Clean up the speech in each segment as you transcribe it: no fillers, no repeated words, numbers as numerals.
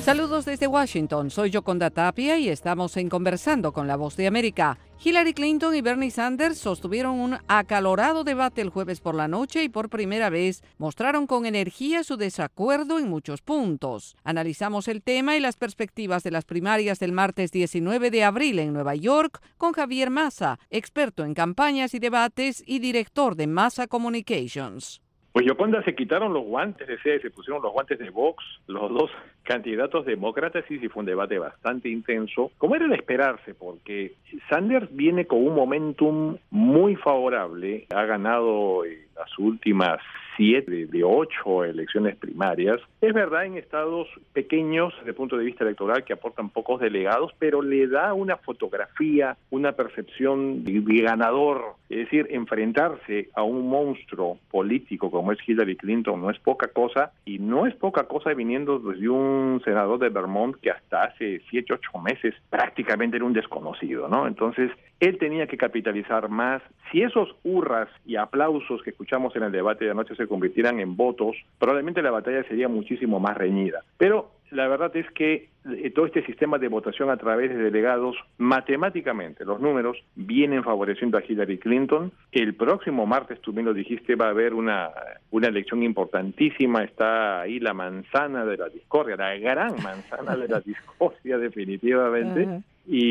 Saludos desde Washington, soy Yoconda Tapia y estamos en Conversando con la Voz de América. Hillary Clinton y Bernie Sanders sostuvieron un acalorado debate el jueves por la noche y por primera vez mostraron con energía su desacuerdo en muchos puntos. Analizamos el tema y las perspectivas de las primarias del martes 19 de abril en Nueva York con Javier Massa, experto en campañas y debates y director de Massa Communications. Pues Yoconda, se quitaron los guantes de sede, se pusieron los guantes de box, los dos candidatos demócratas, y sí fue un debate bastante intenso, como era de esperarse, porque Sanders viene con un momentum muy favorable, ha ganado las últimas 7 de 8 elecciones primarias. Es verdad, en estados pequeños desde el punto de vista electoral que aportan pocos delegados, pero le da una fotografía, una percepción de ganador. Es decir, enfrentarse a un monstruo político como es Hillary Clinton no es poca cosa, y no es poca cosa viniendo desde un senador de Vermont que hasta hace 7, 8 meses prácticamente era un desconocido, ¿no? Entonces, él tenía que capitalizar más. Si esos hurras y aplausos que escuchamos en el debate de anoche se convirtieran en votos, probablemente la batalla sería muchísimo más reñida. Pero la verdad es que todo este sistema de votación a través de delegados, matemáticamente, los números vienen favoreciendo a Hillary Clinton. El próximo martes, tú bien lo dijiste, va a haber una elección importantísima. Está ahí la manzana de la discordia, la gran manzana de la discordia, definitivamente.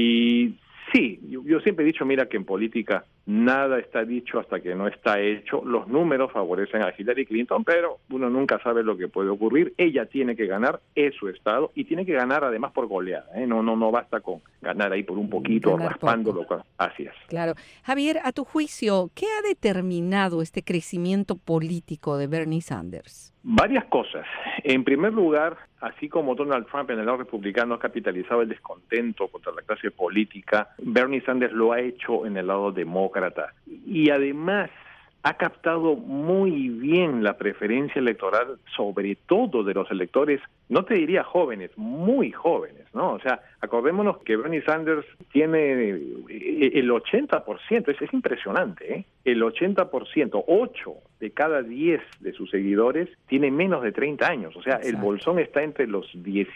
Y sí, yo siempre he dicho, mira, que en política nada está dicho hasta que no está hecho. Los números favorecen a Hillary Clinton, pero uno nunca sabe lo que puede ocurrir. Ella tiene que ganar, es su estado, y tiene que ganar además por goleada, ¿eh? No basta con ganar ahí por un poquito, raspándolo. Así es. Claro. Javier, a tu juicio, ¿qué ha determinado este crecimiento político de Bernie Sanders? Varias cosas. En primer lugar, así como Donald Trump en el lado republicano ha capitalizado el descontento contra la clase política, Bernie Sanders lo ha hecho en el lado demócrata. Y además ha captado muy bien la preferencia electoral, sobre todo de los electores, no te diría jóvenes, muy jóvenes, ¿no? O sea, acordémonos que Bernie Sanders tiene el 80%, es impresionante, ¿eh? El 80%, 8 de cada 10 de sus seguidores tiene menos de 30 años, o sea, exacto. El bolsón está entre los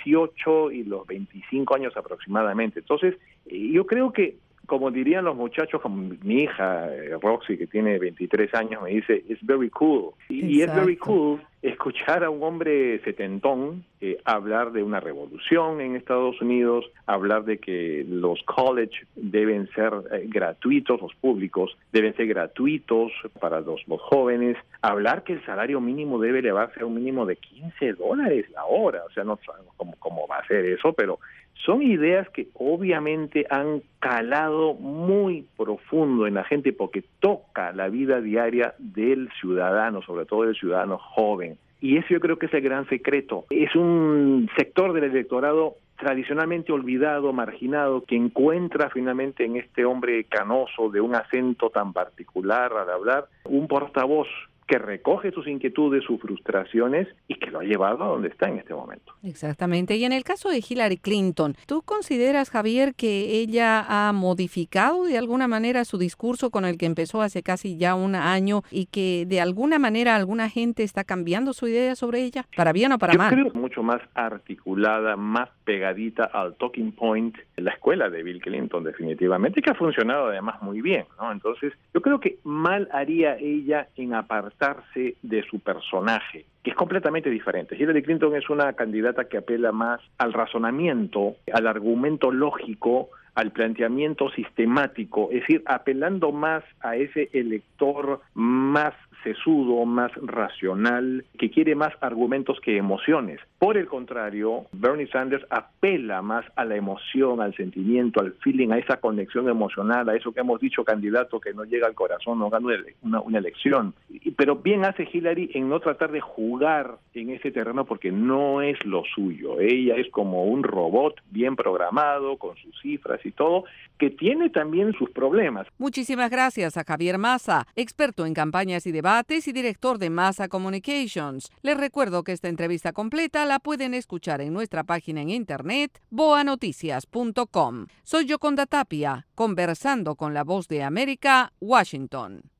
18 y los 25 años aproximadamente. Entonces, yo creo que, como dirían los muchachos, como mi hija Roxy, que tiene 23 años, me dice, it's very cool. Y es very cool escuchar a un hombre setentón hablar de una revolución en Estados Unidos, hablar de que los college deben ser gratuitos, los públicos deben ser gratuitos para los jóvenes, hablar que el salario mínimo debe elevarse a un mínimo de $15 la hora. O sea, no sabemos cómo va a ser eso, pero son ideas que obviamente han calado muy profundo en la gente porque toca la vida diaria del ciudadano, sobre todo del ciudadano joven. Y eso yo creo que es el gran secreto. Es un sector del electorado tradicionalmente olvidado, marginado, que encuentra finalmente en este hombre canoso de un acento tan particular al hablar un portavoz que recoge sus inquietudes, sus frustraciones y que lo ha llevado a donde está en este momento. Exactamente. Y en el caso de Hillary Clinton, ¿tú consideras, Javier, que ella ha modificado de alguna manera su discurso con el que empezó hace casi ya un año y que de alguna manera alguna gente está cambiando su idea sobre ella, para bien o para mal? Yo creo mucho más articulada, más pegadita al talking point de la escuela de Bill Clinton, definitivamente, que ha funcionado además muy bien, ¿no? Entonces, yo creo que mal haría ella en apartarse de su personaje, que es completamente diferente. Hillary Clinton es una candidata que apela más al razonamiento, al argumento lógico, al planteamiento sistemático, es decir, apelando más a ese elector más sesudo, más racional, que quiere más argumentos que emociones. Por el contrario, Bernie Sanders apela más a la emoción, al sentimiento, al feeling, a esa conexión emocional, a eso que hemos dicho, candidato que no llega al corazón, no gana una elección. Pero bien hace Hillary en no tratar de jugar en ese terreno porque no es lo suyo. Ella es como un robot bien programado, con sus cifras y todo, que tiene también sus problemas. Muchísimas gracias a Javier Massa, experto en campañas y debates y director de Massa Communications. Les recuerdo que esta entrevista completa la pueden escuchar en nuestra página en internet boanoticias.com. Soy Yoconda Tapia, conversando con la Voz de América, Washington.